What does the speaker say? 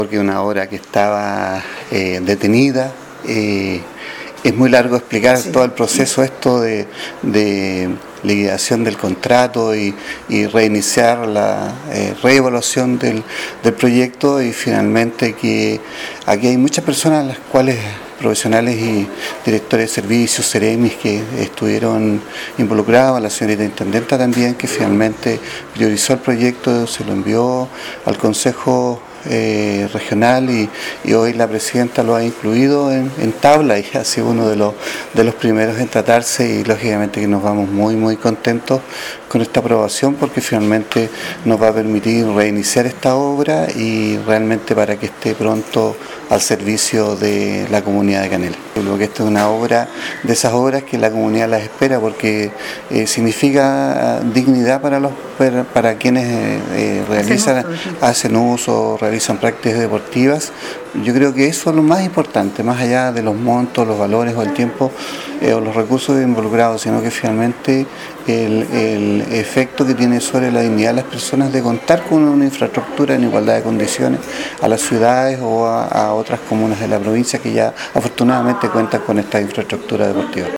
Porque una obra que estaba detenida, es muy largo explicar todo el proceso de liquidación del contrato y reiniciar la reevaluación del proyecto, y finalmente que aquí hay muchas personas, las cuales profesionales y directores de servicios, seremis, que estuvieron involucrados, la señorita intendenta también, que finalmente priorizó el proyecto, se lo envió al Consejo regional y hoy la presidenta lo ha incluido en tabla, y ha sido uno de los primeros en tratarse, y lógicamente que nos vamos muy contentos con esta aprobación, porque finalmente nos va a permitir reiniciar esta obra y realmente para que esté pronto al servicio de la comunidad de Canela. Yo creo que esta es una obra de esas obras que la comunidad las espera, porque significa dignidad para quienes hacen uso, realizan prácticas deportivas. Yo creo que eso es lo más importante, más allá de los montos, los valores o el tiempo o los recursos involucrados, sino que finalmente el efecto que tiene sobre la dignidad de las personas de contar con una infraestructura en igualdad de condiciones a las ciudades o a otras comunas de la provincia que ya afortunadamente cuentan con esta infraestructura deportiva.